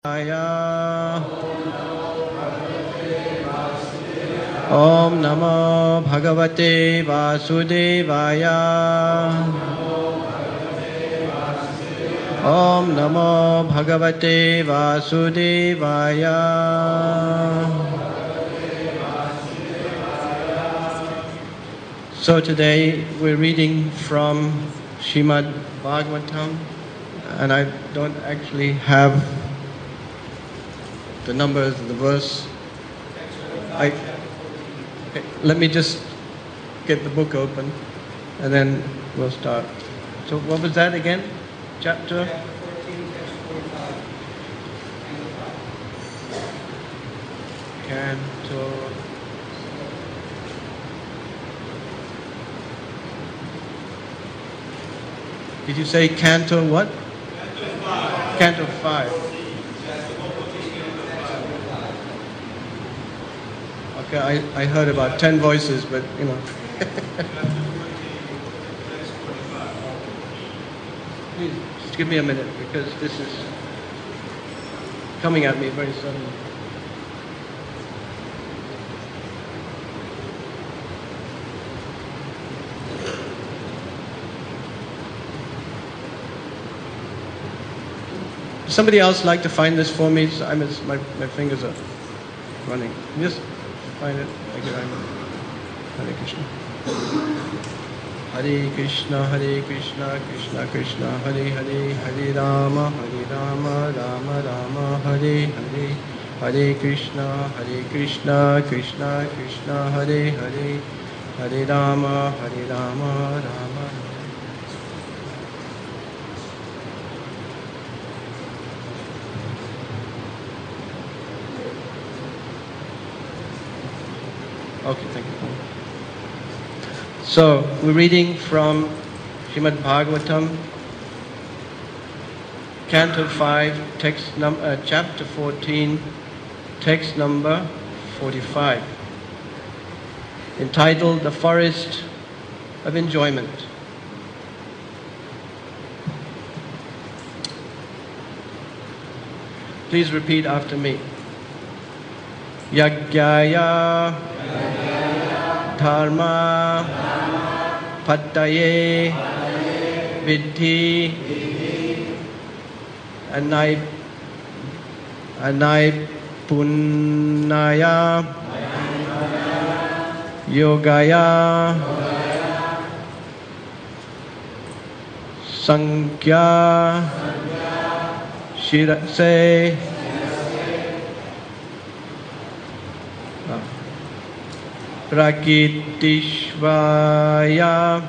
Om Namo Bhagavate Vasudevaya. Om Namo Bhagavate Vasudevaya. So today we're reading from Srimad Bhagavatam, and I don't actually have the numbers of the verse. Let me just get the book open and then we'll start. So what was that again? Chapter? Canto. Did you say Canto what? Canto 5. Okay, I heard about 10 voices, but you know. Please, just give me a minute because this is coming at me very suddenly. Somebody else like to find this for me? My fingers are running. Just find it. Thank you very much. Hare Krishna. Hare Krishna, Hare Krishna, Krishna Krishna, Hare Hare, Hare Rama, Rama Rama, Hare Hare. Hare Krishna, Krishna Krishna, Hare Hare, Hare Rama, Rama Rama. Okay, thank you. So, we're reading from Srimad Bhagavatam, Canto 5, Chapter 14, text number 45, entitled The Forest of Enjoyment. Please repeat after me. Yagyaya Dharma Pattaye Vidhi Anai Punnaya Yogaya Sankhya Shirase Prakritishvaya.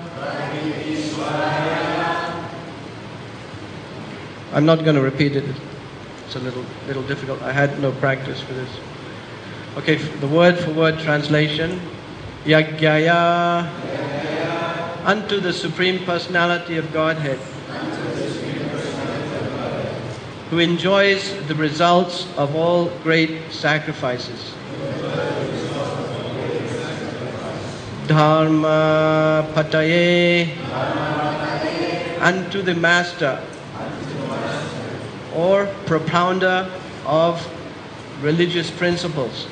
I'm not going to repeat it. It's a little difficult. I had no practice for this. Okay, the word for word translation. Yagyaya. Unto the Supreme Personality of Godhead, who enjoys the results of all great sacrifices. Dharma Pataye, unto the Master or propounder of religious principles.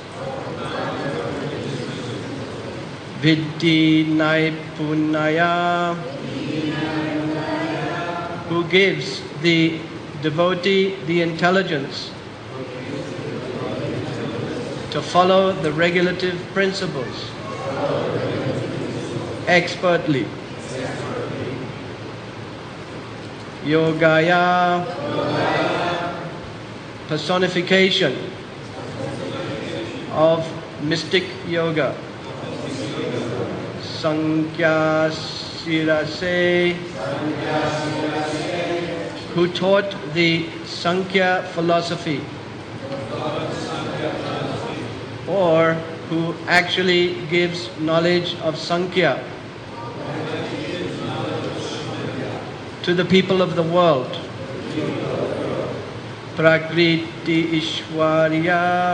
Vidhi Naipunaya, who gives the devotee the intelligence to follow the regulative principles expertly. Yogaya, personification of mystic yoga. Sankhya Sirase, who taught the Sankhya philosophy, or who actually gives knowledge of Sankhya to the people of the world. Prakriti Ishwarya,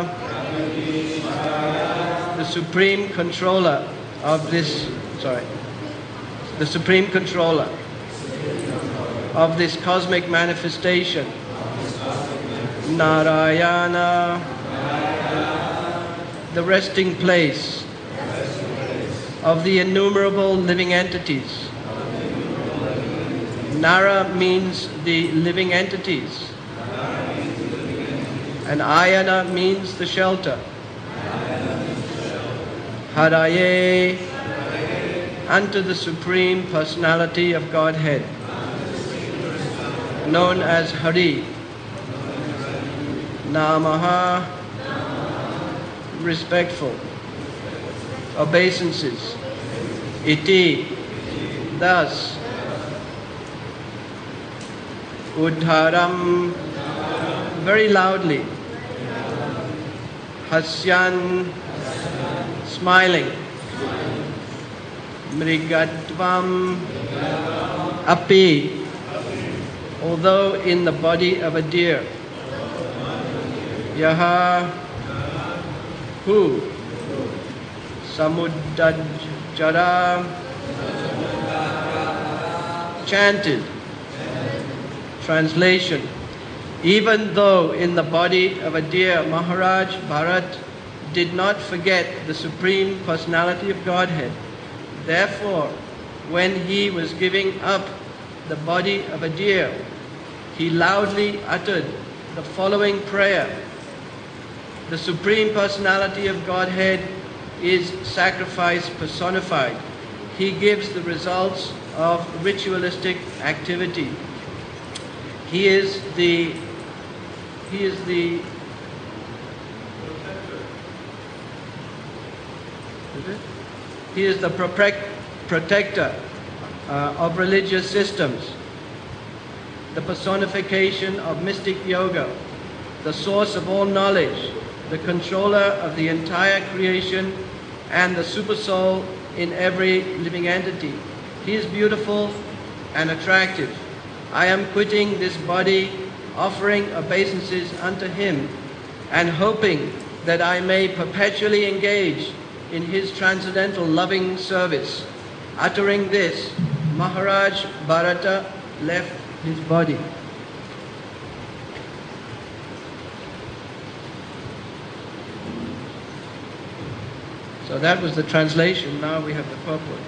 the supreme controller of this, the supreme controller of this cosmic manifestation Narayana, the resting place of the innumerable living entities. Nara means the living entities, and Ayana means the shelter. Haraye, unto the Supreme Personality of Godhead, known as Hari. Namaha, respectful. Obeisances. Iti, thus. Udharam, very loudly. Hasyan, smiling. Mrigatvam, api, although in the body of a deer. Yaha, who? Samudajjara, chanted. Translation: even though in the body of a deer, Maharaj Bharat did not forget the Supreme Personality of Godhead. Therefore, when he was giving up the body of a deer, he loudly uttered the following prayer. The Supreme Personality of Godhead is sacrifice personified. He gives the results of ritualistic activity. He is the protector of religious systems, the personification of mystic yoga, the source of all knowledge, the controller of the entire creation, and the supersoul in every living entity. He is beautiful and attractive. I am quitting this body, offering obeisances unto him, and hoping that I may perpetually engage in his transcendental loving service. Uttering this, Maharaj Bharata left his body. So that was the translation. Now we have the purport.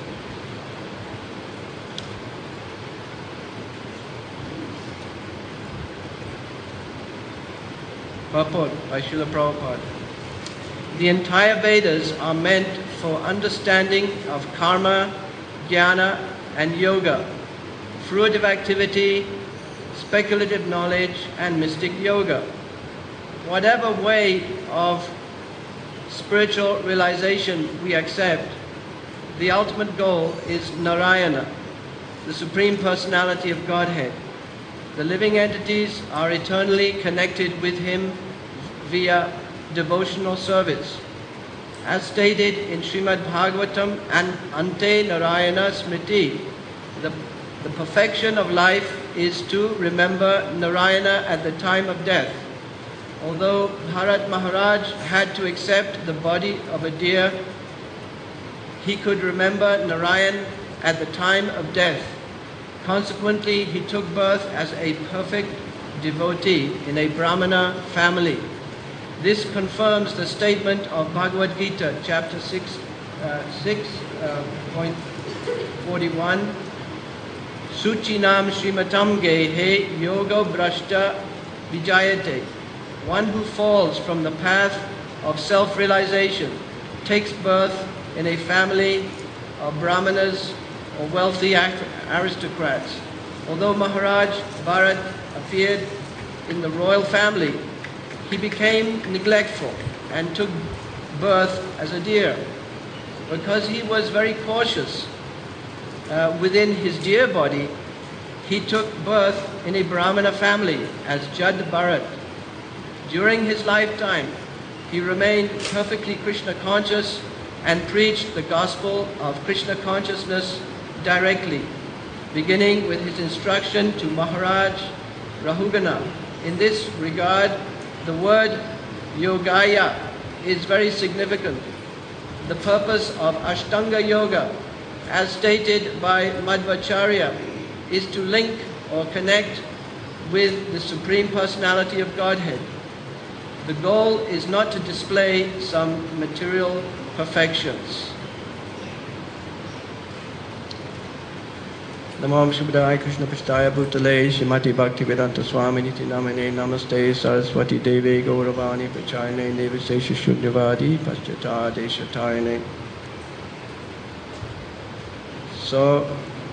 Purport by Srila Prabhupada. The entire Vedas are meant for understanding of karma, jnana, and yoga, fruitive activity, speculative knowledge, and mystic yoga. Whatever way of spiritual realization we accept, the ultimate goal is Narayana, the Supreme Personality of Godhead. The living entities are eternally connected with him via devotional service. As stated in Srimad Bhagavatam and Ante Narayana Smriti, the perfection of life is to remember Narayana at the time of death. Although Bharat Maharaj had to accept the body of a deer, he could remember Narayan at the time of death. Consequently, he took birth as a perfect devotee in a Brahmana family. This confirms the statement of Bhagavad Gita, chapter 6.41. Suchinam Srimatam Gehe Yoga Brashta Vijayate. One who falls from the path of self-realization takes birth in a family of Brahmanas or wealthy aristocrats. Although Maharaj Bharat appeared in the royal family, he became neglectful and took birth as a deer. Because he was very cautious within his deer body, he took birth in a Brahmana family as Jad Bharat. During his lifetime, he remained perfectly Krishna conscious and preached the gospel of Krishna consciousness directly, beginning with his instruction to Maharaj Rahugana. In this regard, the word Yogaya is very significant. The purpose of Ashtanga Yoga, as stated by Madhvacharya, is to link or connect with the Supreme Personality of Godhead, the goal is not to display some material perfections. Namo Shubhadaya Krishna Pashtaya Bhutale Shrimati Bhaktivedanta Swami Niti Namane Namaste Saraswati Deve Gauravani Prachayane Devasesha Shunyavadi Paschata Deshatayane. So,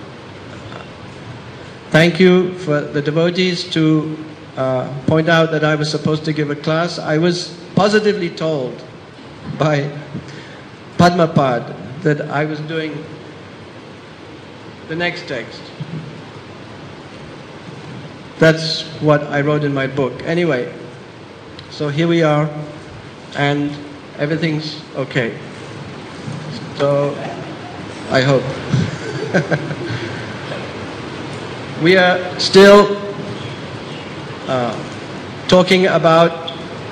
thank you for the devotees to point out that I was supposed to give a class. I was positively told by Padmapad that I was doing the next text. That's what I wrote in my book. Anyway, so here we are, and everything's okay. So, I hope. We are still talking about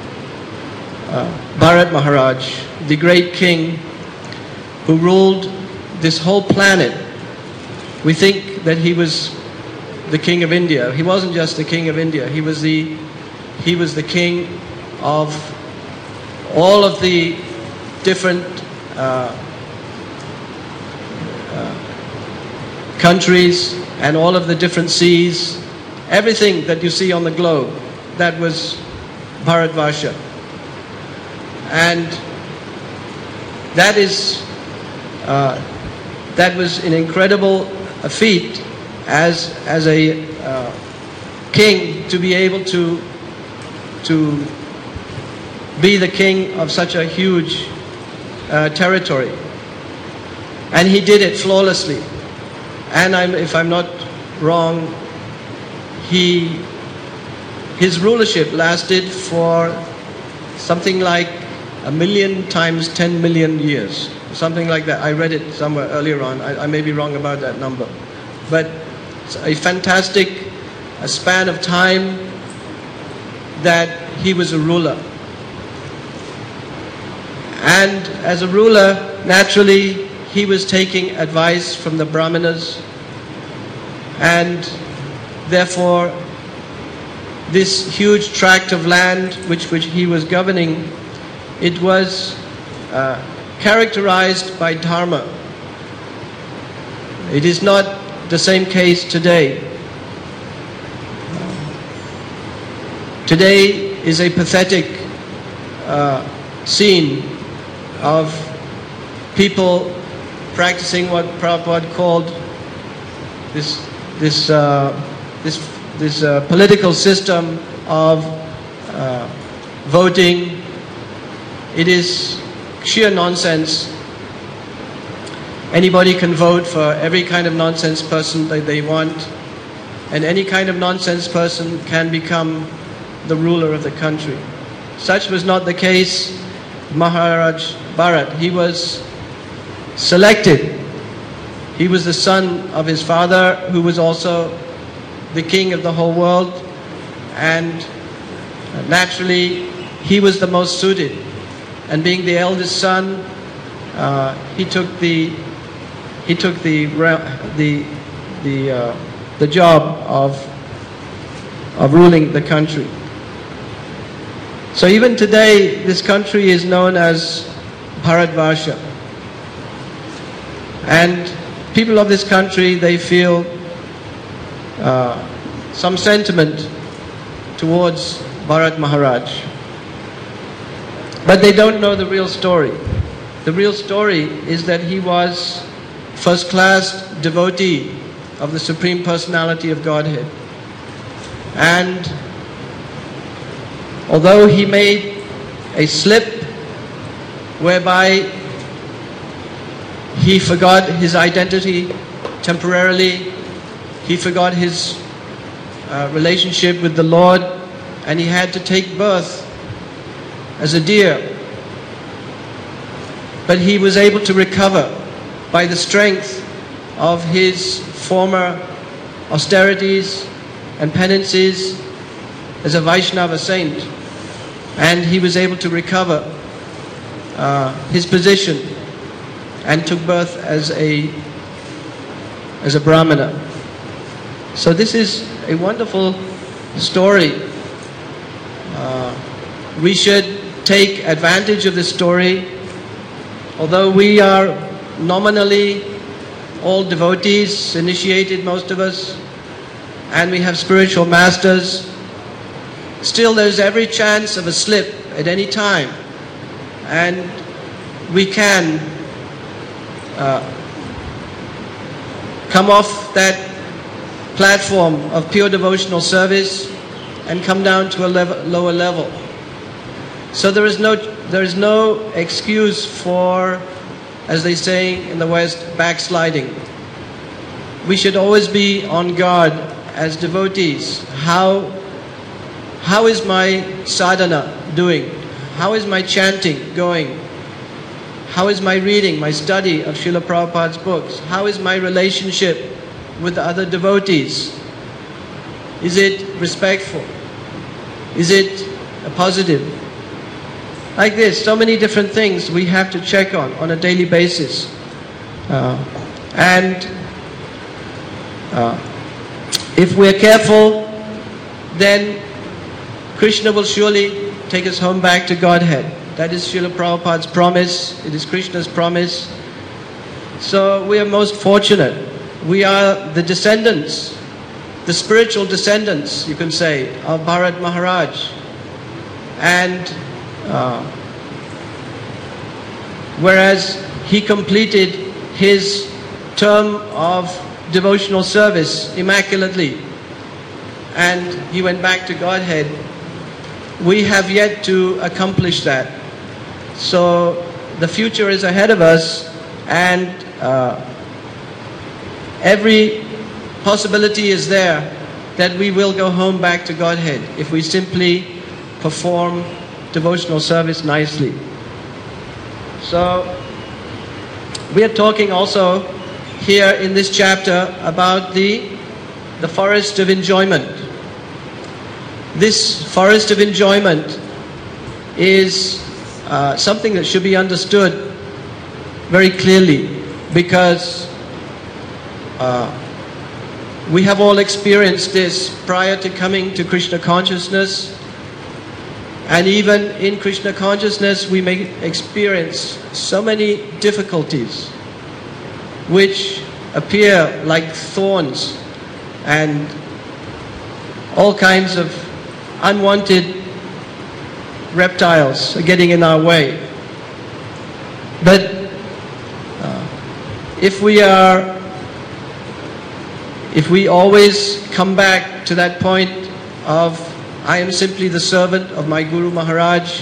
Bharat Maharaj, the great king who ruled this whole planet. We think that he was the king of India. He wasn't just the king of India. He was the king of all of the different countries and all of the different seas. Everything that you see on the globe, that was Bharatvarsha. And that was an incredible feat as a king to be able to be the king of such a huge territory. And he did it flawlessly. And if I'm not wrong, his rulership lasted for something like 1,000,000 times 10 million years. Something like that. I read it somewhere earlier on. I may be wrong about that number. But it's a fantastic span of time that he was a ruler. And as a ruler, naturally, he was taking advice from the Brahmanas, and therefore this huge tract of land which he was governing, it was characterized by dharma. It is not the same case today. Today is a pathetic scene of people practicing what Prabhupada called this political system of voting. It is sheer nonsense. Anybody can vote for every kind of nonsense person that they want, and any kind of nonsense person can become the ruler of the country. Such was not the case with Maharaj Bharat. He was selected. He was the son of his father, who was also the king of the whole world, and naturally he was the most suited. And being the eldest son, he took the job of ruling the country. So even today, this country is known as Bharatvarsha. And people of this country, they feel some sentiment towards Bharat Maharaj. But they don't know the real story. The real story is that he was first-class devotee of the Supreme Personality of Godhead. And although he made a slip whereby he forgot his identity temporarily, he forgot his relationship with the Lord, and he had to take birth as a deer. But he was able to recover by the strength of his former austerities and penances as a Vaishnava saint. And he was able to recover his position and took birth as a Brahmana. So this is a wonderful story. We should take advantage of this story. Although we are nominally all devotees, initiated most of us, and we have spiritual masters, still there's every chance of a slip at any time. And we can come off that platform of pure devotional service and come down to a lower level. So there is no excuse for, as they say in the West, backsliding. We should always be on guard as devotees. How is my sadhana doing? How is my chanting going? How is my reading, my study of Srila Prabhupada's books? How is my relationship with the other devotees? Is it respectful? Is it a positive? Like this, so many different things we have to check on a daily basis. If we're careful, then Krishna will surely take us home back to Godhead. That is Srila Prabhupada's promise. It is Krishna's promise. So we are most fortunate. We are the descendants, the spiritual descendants, you can say, of Bharat Maharaj. And whereas he completed his term of devotional service immaculately and he went back to Godhead, we have yet to accomplish that. So the future is ahead of us, and every possibility is there that we will go home back to Godhead if we simply perform devotional service nicely. So we are talking also here in this chapter about the forest of enjoyment. This forest of enjoyment is something that should be understood very clearly, because we have all experienced this prior to coming to Krishna consciousness, and even in Krishna consciousness we may experience so many difficulties which appear like thorns and all kinds of unwanted reptiles are getting in our way. But if we always come back to that point of I am simply the servant of my Guru Maharaj,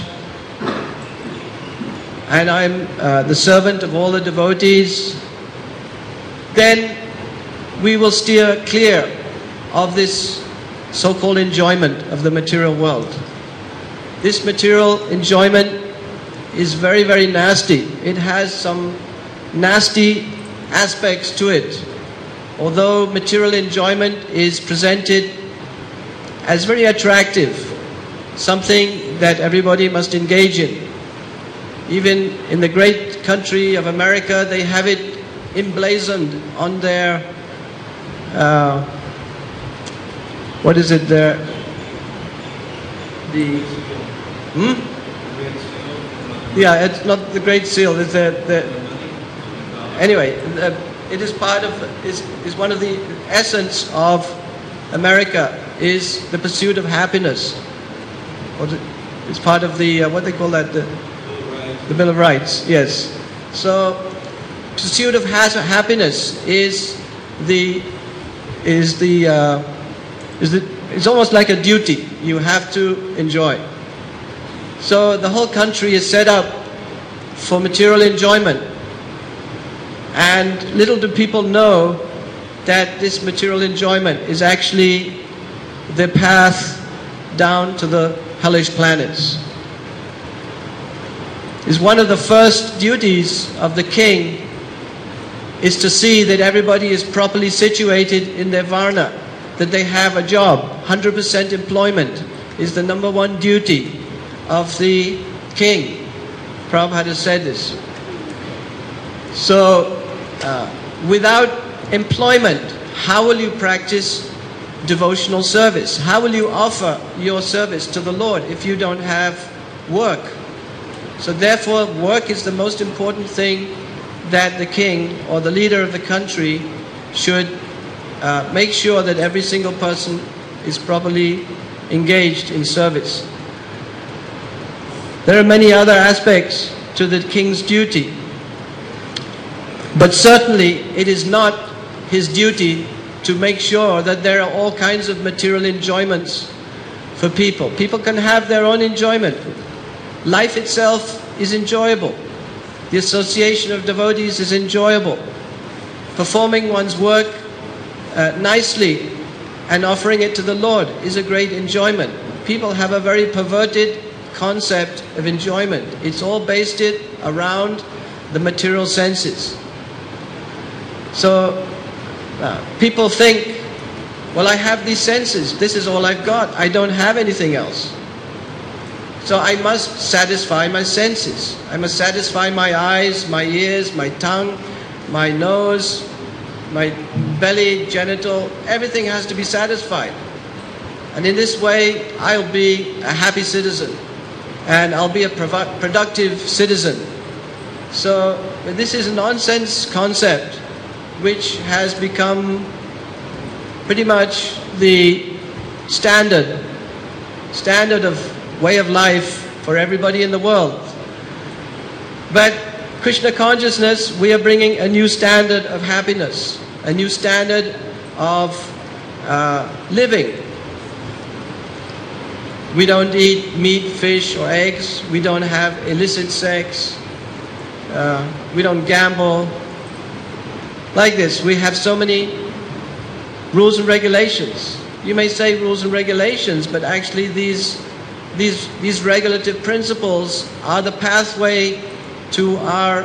and I am the servant of all the devotees, then we will steer clear of this so-called enjoyment of the material world. This material enjoyment is very, very nasty. It has some nasty aspects to it. Although material enjoyment is presented as very attractive, something that everybody must engage in. Even in the great country of America, they have it emblazoned on their what is it there? Yeah, it's not the Great Seal. It's anyway. It is part of is one of the essence of America is the pursuit of happiness. It's part of the what they call that the Bill of Rights. Yes. So pursuit of happiness it's almost like a duty. You have to enjoy. So the whole country is set up for material enjoyment. And little do people know that this material enjoyment is actually the path down to the hellish planets. Is one of the first duties of the king is to see that everybody is properly situated in their varna, that they have a job. 100% employment is the number one duty of the king. Prabhupada has said this. So, without employment, how will you practice devotional service? How will you offer your service to the Lord if you don't have work? So therefore, work is the most important thing that the king or the leader of the country should make sure that every single person is properly engaged in service. There are many other aspects to the king's duty, but certainly it is not his duty to make sure that there are all kinds of material enjoyments for people. People can have their own enjoyment. Life itself is enjoyable. The association of devotees is enjoyable. Performing one's work nicely and offering it to the Lord is a great enjoyment. People have a very perverted concept of enjoyment. It's all based around the material senses. So people think, well, I have these senses. This is all I've got. I don't have anything else. So I must satisfy my senses. I must satisfy my eyes, my ears, my tongue, my nose, my belly, genital. Everything has to be satisfied. And in this way, I'll be a happy citizen. And I'll be a productive citizen. So this is a nonsense concept which has become pretty much the standard of way of life for everybody in the world. But Krishna consciousness, we are bringing a new standard of happiness, a new standard of living. We don't eat meat, fish or eggs. We don't have illicit sex. We don't gamble. Like this, we have so many rules and regulations. You may say rules and regulations, but actually these regulative principles are the pathway to our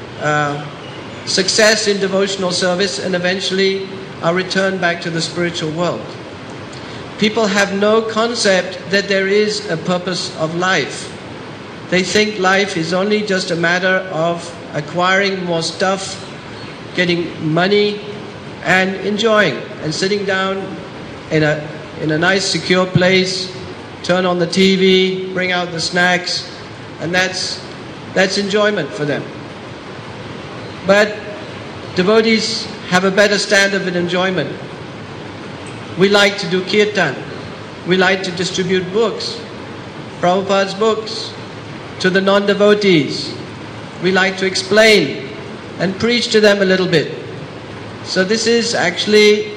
success in devotional service and eventually our return back to the spiritual world. People have no concept that there is a purpose of life. They think life is only just a matter of acquiring more stuff, getting money, and enjoying, and sitting down in a nice secure place, turn on the TV, bring out the snacks, and that's enjoyment for them. But devotees have a better standard of enjoyment. We like to do kirtan. We like to distribute books, Prabhupada's books, to the non-devotees. We like to explain and preach to them a little bit. So this is actually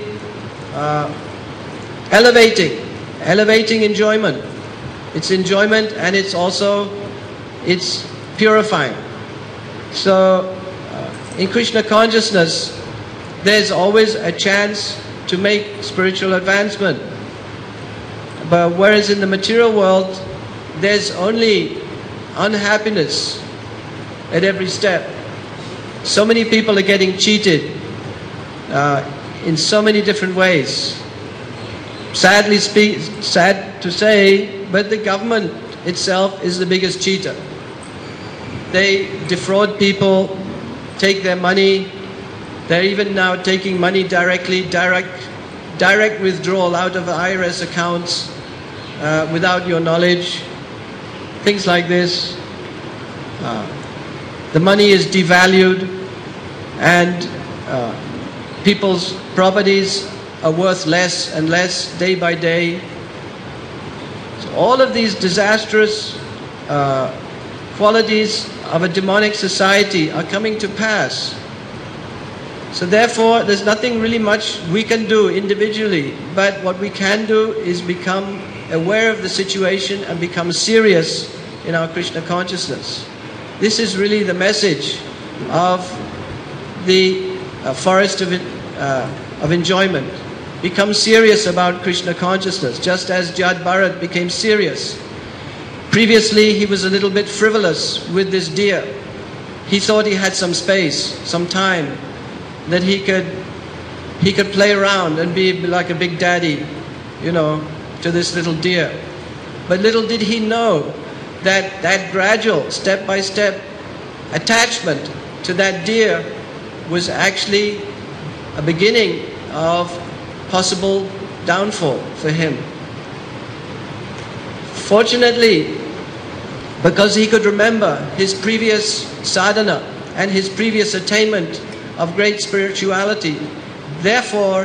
elevating enjoyment. It's enjoyment, and it's purifying. So in Krishna consciousness, there's always a chance to make spiritual advancement. But whereas in the material world, there's only unhappiness at every step. So many people are getting cheated in so many different ways. Sad to say, but the government itself is the biggest cheater. They defraud people, take their money. They're even now taking money direct withdrawal out of IRS accounts without your knowledge. Things like this. The money is devalued, and people's properties are worth less and less day by day. So all of these disastrous qualities of a demonic society are coming to pass. So therefore, there's nothing really much we can do individually, but what we can do is become aware of the situation and become serious in our Krishna consciousness. This is really the message of the forest of enjoyment. Become serious about Krishna consciousness, just as Jad Bharat became serious. Previously, he was a little bit frivolous with this deer. He thought he had some space, some time, that he could play around and be like a big daddy, to this little deer. But little did he know that gradual, step-by-step attachment to that deer was actually a beginning of possible downfall for him. Fortunately, because he could remember his previous sadhana and his previous attainment of great spirituality, therefore,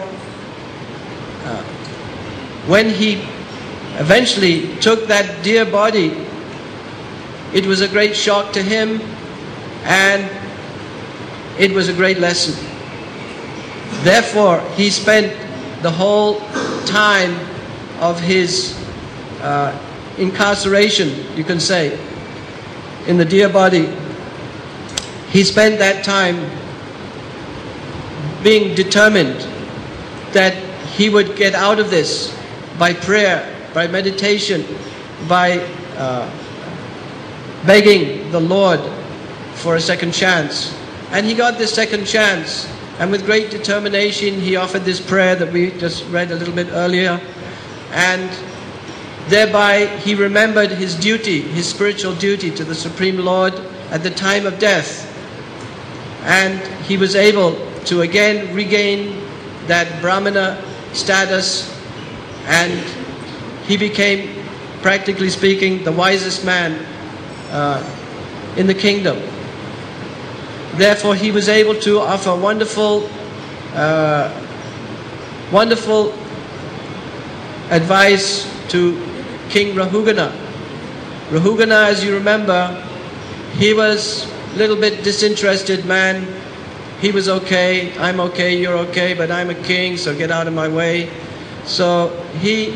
when he eventually took that dear body, it was a great shock to him, and it was a great lesson. Therefore, he spent the whole time of his incarceration, you can say, in the dear body. He spent that time being determined that he would get out of this by prayer, by meditation, by begging the Lord for a second chance. And he got this second chance, and with great determination he offered this prayer that we just read a little bit earlier, and thereby he remembered his duty, his spiritual duty to the Supreme Lord at the time of death, and he was able to again regain that Brahmana status, and he became, practically speaking, the wisest man in the kingdom. Therefore, he was able to offer wonderful advice to King Rahugana. Rahugana, as you remember, he was a little bit disinterested man. He was okay, I'm okay, you're okay, but I'm a king, so get out of my way. So he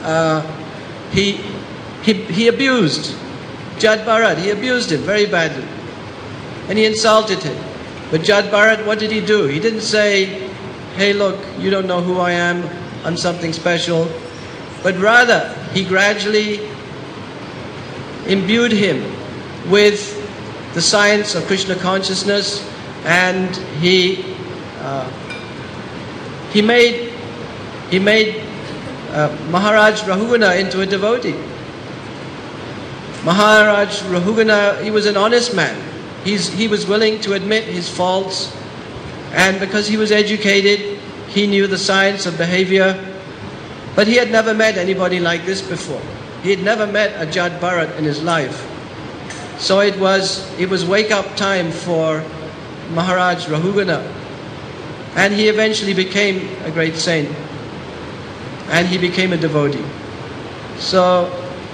abused Jad Bharat. He abused him very badly, and he insulted him. But Jad Bharat, what did he do? He didn't say, hey look, you don't know who I am, I'm something special. But rather, he gradually imbued him with the science of Krishna consciousness, and he made Maharaj Rahugana into a devotee. Maharaj Rahugana, he was an honest man. He was willing to admit his faults, and because he was educated, he knew the science of behavior. But he had never met anybody like this before. He had never met a Jad Bharat in his life. So it was wake-up time for Maharaj Rahugana, and he eventually became a great saint, and he became a devotee. So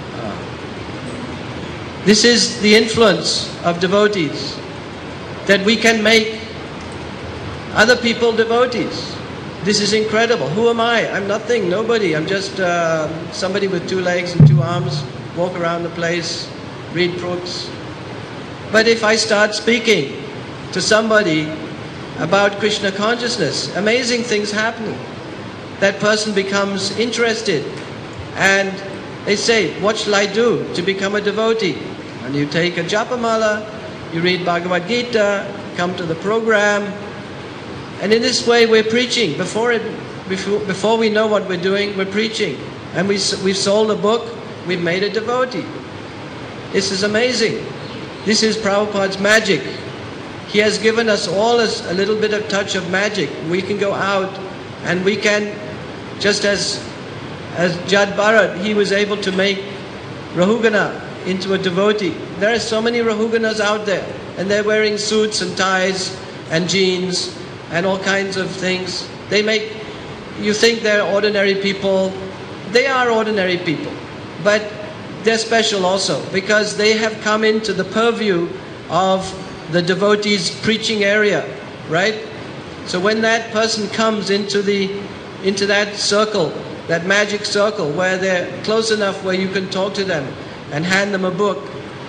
this is the influence of devotees, that we can make other people devotees. This is incredible. Who am I? I'm nothing, nobody. I'm just somebody with 2 legs and 2 arms, walk around the place, read books. But if I start speaking to somebody about Krishna consciousness, amazing things happen. That person becomes interested, and they say, what shall I do to become a devotee? And you take a japamala, you read Bhagavad Gita, come to the program, and in this way we're preaching. Before we know what we're doing, we're preaching. And we've sold a book, we've made a devotee. This is amazing. This is Prabhupada's magic. He has given us all a little bit of touch of magic. We can go out and we can, just as Jad Bharat, he was able to make Rahugana into a devotee. There are so many Rahuganas out there, and they're wearing suits and ties and jeans and all kinds of things. You think they're ordinary people. They are ordinary people, but they're special also, because they have come into the purview of the devotees' preaching area, right? So when that person comes into that circle, that magic circle, where they're close enough where you can talk to them and hand them a book,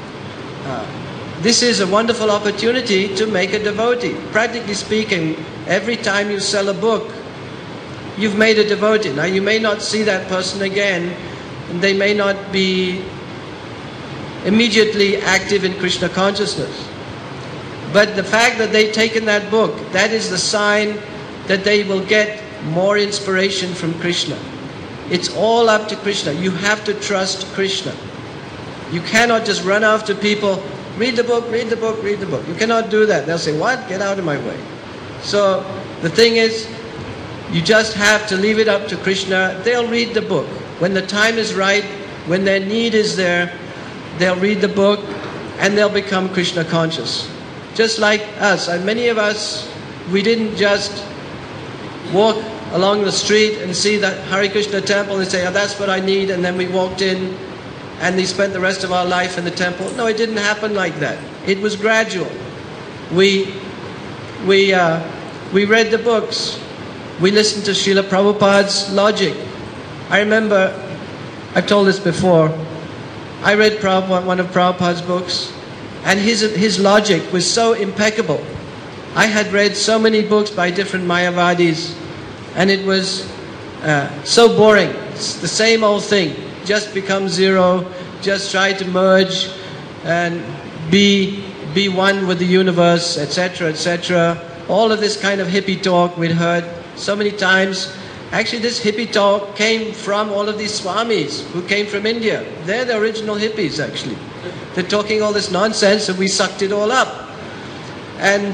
this is a wonderful opportunity to make a devotee. Practically speaking, every time you sell a book, you've made a devotee. Now you may not see that person again, and they may not be immediately active in Krishna consciousness. But the fact that they've taken that book, that is the sign that they will get more inspiration from Krishna. It's all up to Krishna. You have to trust Krishna. You cannot just run after people, read the book, read the book, read the book. You cannot do that. They'll say, what? Get out of my way. So the thing is, You just have to leave it up to Krishna. They'll read the book. When the time is right, when their need is there, they'll read the book and they'll become Krishna conscious. Just like us. And many of us, we didn't just walk along the street and see the Hare Krishna temple and say, oh, that's what I need, and then we walked in and we spent the rest of our life in the temple. No, it didn't happen like that. It was gradual. We read the books. We listened to Srila Prabhupada's logic. I remember, I've told this before, I read one of Prabhupada's books, and his logic was so impeccable. I had read so many books by different Mayavadis, and it was so boring. It's the same old thing. Just become zero, just try to merge and be one with the universe, etc., etc. All of this kind of hippie talk we'd heard so many times. Actually, this hippie talk came from all of these swamis who came from India. They're the original hippies, actually. They're talking all this nonsense, and we sucked it all up. And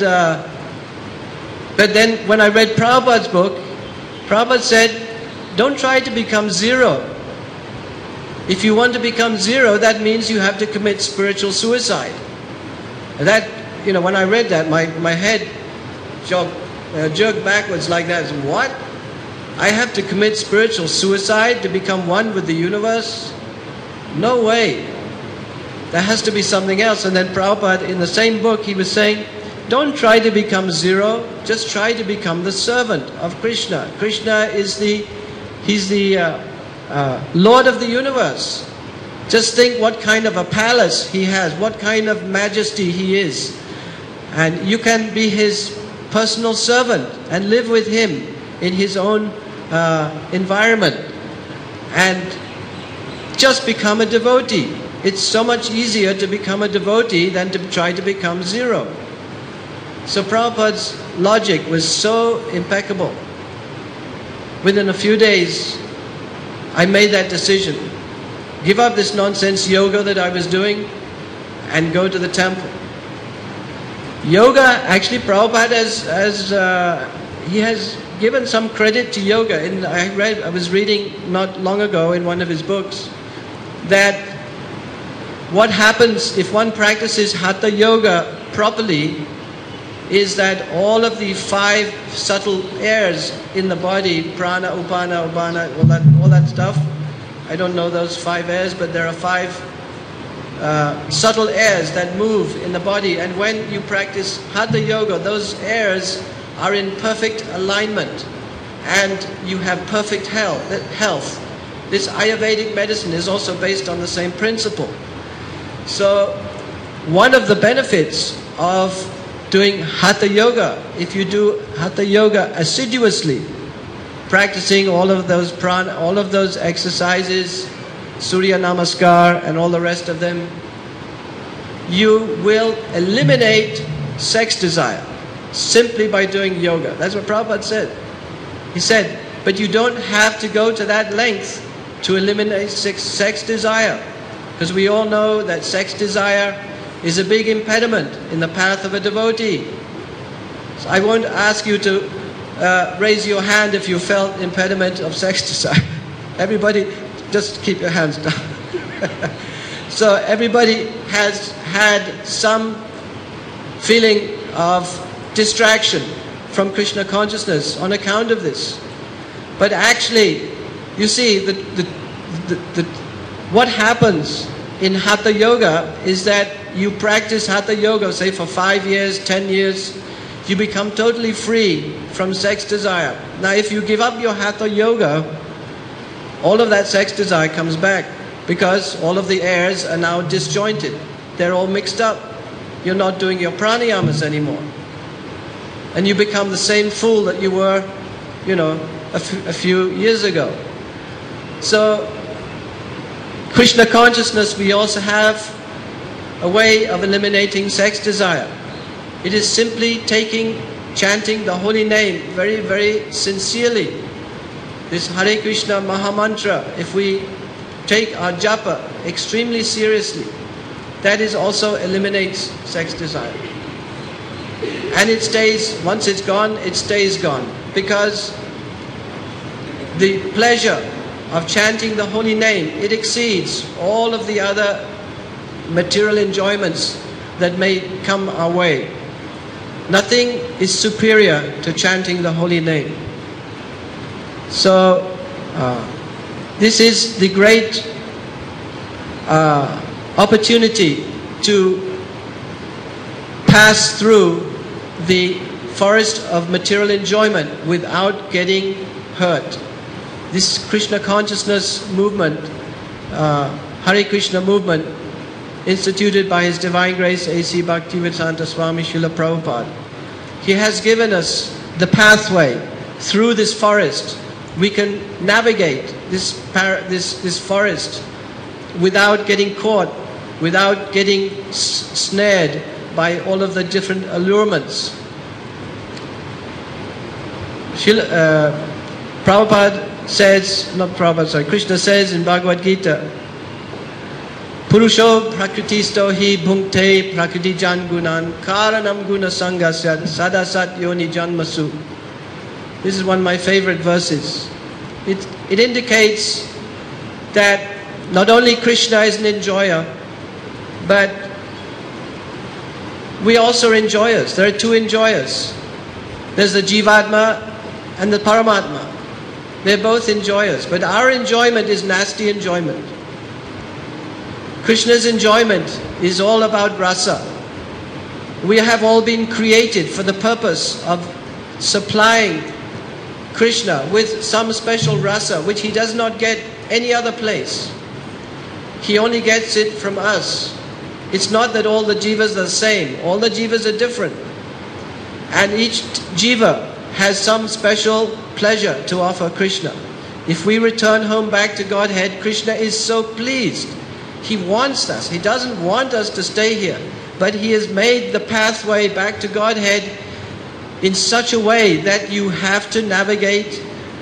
but then when I read Prabhupada's book, Prabhupada said, don't try to become zero. If you want to become zero, that means you have to commit spiritual suicide. And that, when I read that, my head jerked backwards like that. What? I have to commit spiritual suicide to become one with the universe? No way. There has to be something else. And then Prabhupada, in the same book, he was saying, don't try to become zero, just try to become the servant of Krishna. Krishna is he's the Lord of the universe. Just think what kind of a palace he has, what kind of majesty he is. And you can be his personal servant and live with him in his own environment. And just become a devotee. It's so much easier to become a devotee than to try to become zero. So Prabhupada's logic was so impeccable. Within a few days, I made that decision. Give up this nonsense yoga that I was doing and go to the temple. Yoga, actually Prabhupada he has given some credit to yoga. And I was reading not long ago in one of his books that what happens if one practices Hatha Yoga properly is that all of the 5 subtle airs in the body, prana, upana, uddana, all that stuff, I don't know those 5 airs, but there are 5 subtle airs that move in the body. And when you practice Hatha Yoga, those airs are in perfect alignment and you have perfect health. This Ayurvedic medicine is also based on the same principle. So one of the benefits of doing Hatha Yoga, if you do Hatha Yoga assiduously, practicing all of those prana, all of those exercises, Surya Namaskar and all the rest of them, you will eliminate sex desire simply by doing yoga. That's what Prabhupada said. He said, but you don't have to go to that length to eliminate sex desire, because we all know that sex desire is a big impediment in the path of a devotee. So I won't ask you to raise your hand if you felt impediment of sex desire. Everybody, just keep your hands down. So everybody has had some feeling of distraction from Krishna consciousness on account of this. But actually, you see, what happens in Hatha Yoga is that you practice Hatha Yoga, say for 5 years, 10 years, you become totally free from sex desire. Now if you give up your Hatha Yoga, all of that sex desire comes back because all of the airs are now disjointed. They're all mixed up. You're not doing your pranayamas anymore. And you become the same fool that you were, a few years ago. So Krishna consciousness, we also have a way of eliminating sex desire. It is simply chanting the holy name very, very sincerely. This Hare Krishna Mahamantra, if we take our japa extremely seriously, that is also eliminates sex desire. And it stays, once it's gone, it stays gone. Because the pleasure of chanting the holy name, it exceeds all of the other material enjoyments that may come our way. Nothing is superior to chanting the holy name. So, this is the great opportunity to pass through the forest of material enjoyment without getting hurt. This Krishna consciousness movement, Hare Krishna movement, instituted by His Divine Grace A.C. Bhaktivedanta Swami Srila Prabhupada, he has given us the pathway through this forest. We can navigate this forest without getting caught, without getting snared by all of the different allurements. Krishna says in Bhagavad Gita, Purusho prakritisto hi bhunkte prakriti jan gunan karanam guna sangasya sadasat yoni janmasu. This is one of my favorite verses. It indicates that not only Krishna is an enjoyer, but we also are enjoyers. There are two enjoyers. There's the Jivatma and the Paramatma. They're both enjoyers, but our enjoyment is nasty enjoyment. Krishna's enjoyment is all about rasa. We have all been created for the purpose of supplying Krishna with some special rasa which He does not get any other place. He only gets it from us. It's not that all the jivas are the same. All the jivas are different. And each jiva has some special pleasure to offer Krishna. If we return home back to Godhead, Krishna is so pleased. He wants us. He doesn't want us to stay here. But He has made the pathway back to Godhead in such a way that you have to navigate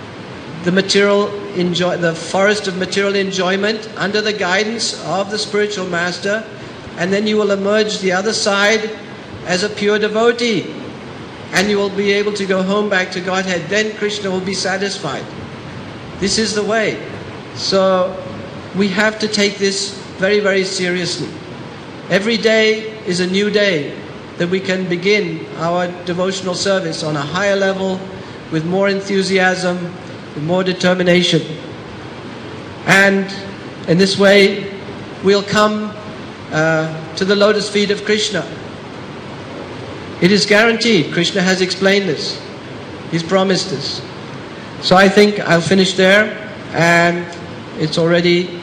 the forest of material enjoyment under the guidance of the spiritual master, and then you will emerge the other side as a pure devotee, and you will be able to go home back to Godhead. Then Krishna will be satisfied. This is the way. So we have to take this very, very seriously. Every day is a new day that we can begin our devotional service on a higher level, with more enthusiasm, with more determination. And in this way, we'll come to the lotus feet of Krishna. It is guaranteed. Krishna has explained this. He's promised this. So I think I'll finish there, and it's already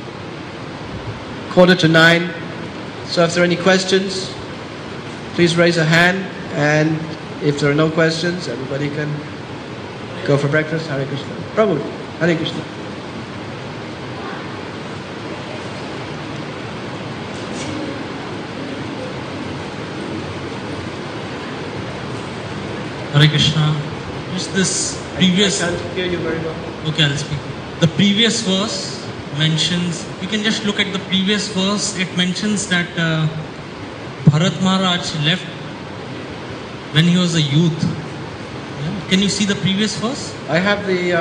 8:45. So if there are any questions, please raise a hand, and if there are no questions, everybody can go for breakfast. Hare Krishna. Prabhu, Hare Krishna. Hare Krishna. Just this previous... I can't hear you very well. Okay, I'll speak. The previous verse mentions, you can just look at the previous verse, it mentions that Bharat Maharaj left when he was a youth. Yeah? Can you see the previous verse? I have the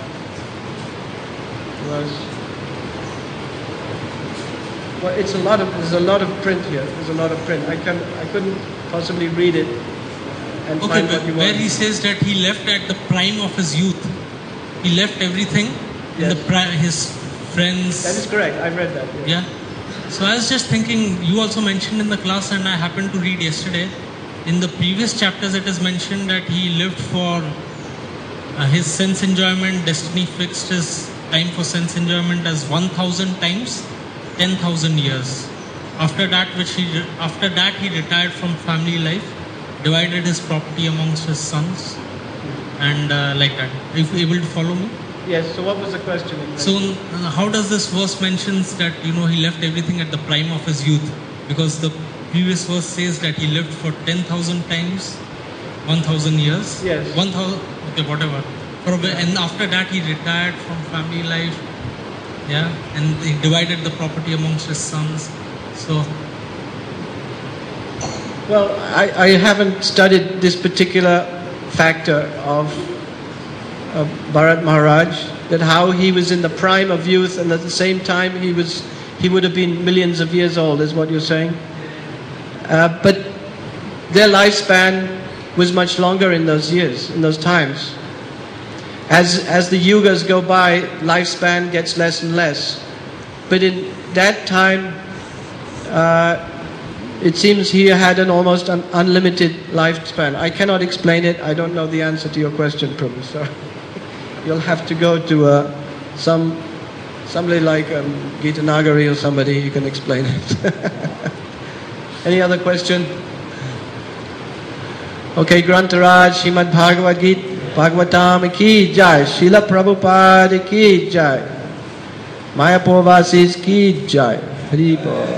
well, there's a lot of print here. There's a lot of print. I couldn't possibly read it and find what you want. Where he says that he left at the prime of his youth. He left everything in the his friends. That is correct. I read that. Yes. Yeah. So I was just thinking, you also mentioned in the class, and I happened to read yesterday, in the previous chapters it is mentioned that he lived for his sense enjoyment. Destiny fixed his time for sense enjoyment as 1,000 times 10,000 years. After that he retired from family life, divided his property amongst his sons, and like that. Are you able to follow me? Yes, so what was the question? So how does this verse mentions that, he left everything at the prime of his youth? Because the previous verse says that he lived for 10,000 times 1,000 years. Yes. 1,000, okay, whatever. And after that he retired from family life. Yeah, and he divided the property amongst his sons. So... Well, I haven't studied this particular factor of Bharat Maharaj, that how he was in the prime of youth and at the same time he would have been millions of years old, is what you're saying. But their lifespan was much longer in those years, in those times. As the yugas go by, lifespan gets less and less. But in that time, it seems he had an almost unlimited lifespan. I cannot explain it. I don't know the answer to your question, Prabhu. So you'll have to go to somebody like Gita Nagari or somebody who can explain it. Any other question? Okay, Grantaraj, Srimad Bhagavad Gita, Bhagavatam ki jai, Srila Prabhupada ki jai, Mayapur Vasis ki jai, Hari Bol.